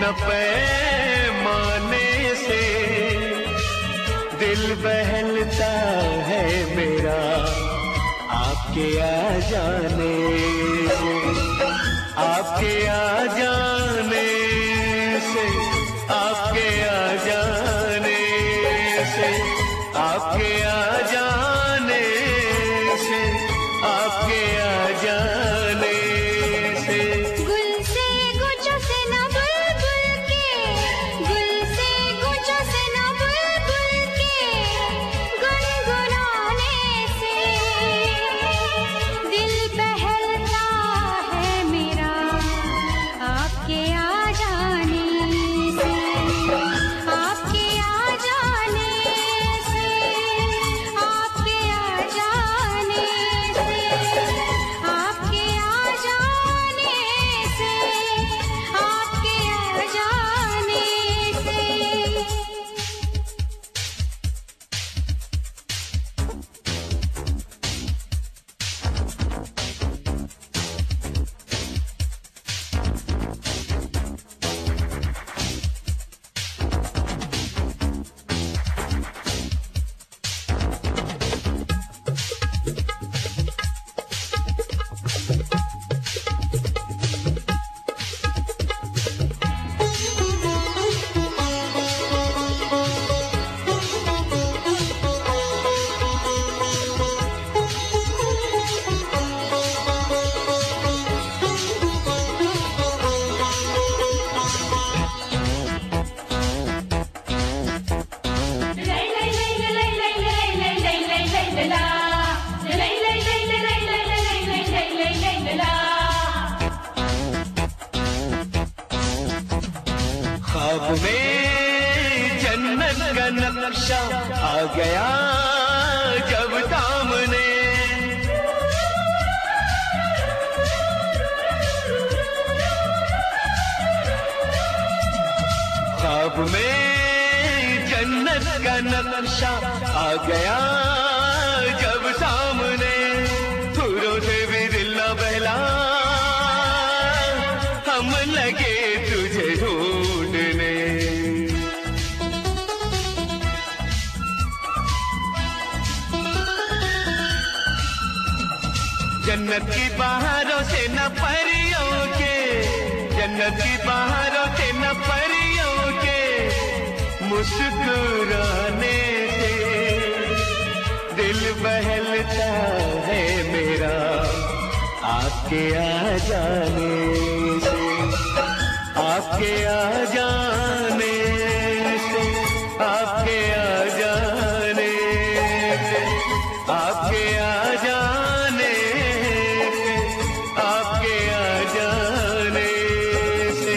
न पैमाने से दिल बहलता है मेरा आपके आ जाने से, आपके आ जाने से, आपके आ जाने से, आपके आ जाने से, आपके आ जाने से। गुल से गुच्छों से न बुलबुल के, गुल से गुच्छों से न बुलबुल के गुनगुनाने से दिल बहलता है मेरा आपके आ जाने से, आपके आ जाने से, आपके आ जाने से, आपके आ जाने से, आपके आ जाने से। ख्वाब में जन्नत का नक्शा आ गया जब सामने, ख्वाब में जन्नत का नक्शा आ गया जब सामने, फूलों से भी दिल न बहला हम लगे तुझे ढूंढने। जन्नत की बहारों से न परियों के, जन्नत की बहारों से न परियों के मुस्कुराने से दिल बहलता है मेरा आपके आ जाने से, आपके आ जाने से, आपके आ जाने से, आपके आ जाने से, आपके आ जाने से।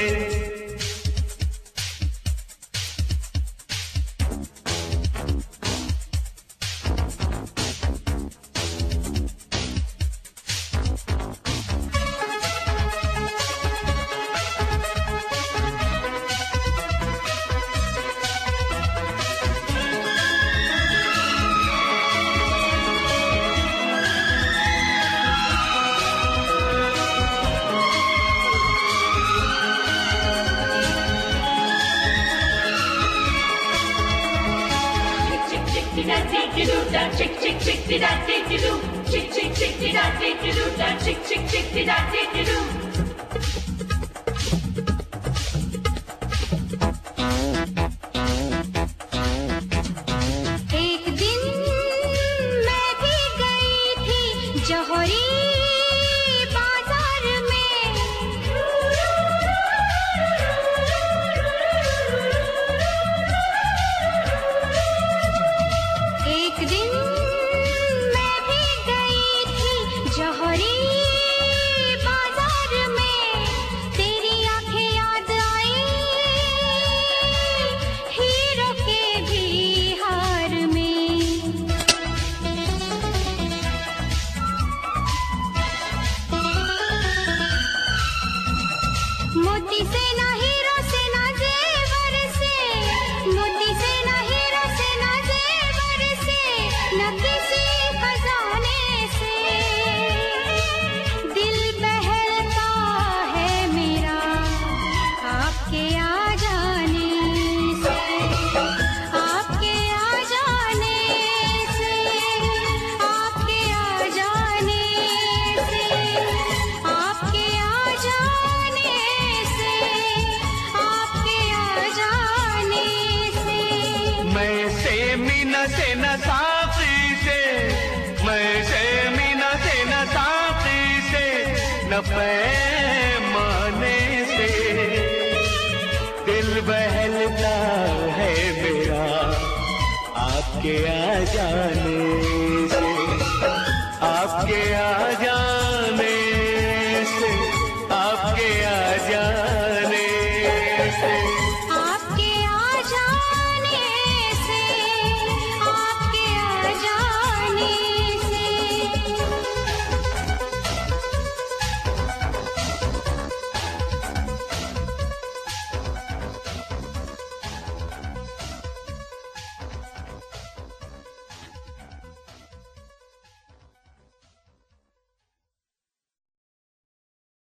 Chick chick chick did I did you do? Chick chick chick did I did you do? Chick chick chick did I did you do? एक दिन मैं भी गई थी जौहरी बाजार में, एक दिन मैं भी गई थी जौहरी बाजार में, तेरी आंखें याद आई हीरो के भी हार में। मोती से ना हीरो से ना जेवर से, मोती से ना हीरो से ना जेवर से, न किसी खजाने से दिल बहलता है मेरा आपके आ पैमाने से दिल बहलता है मेरा आपके आ जाने से, आपके आ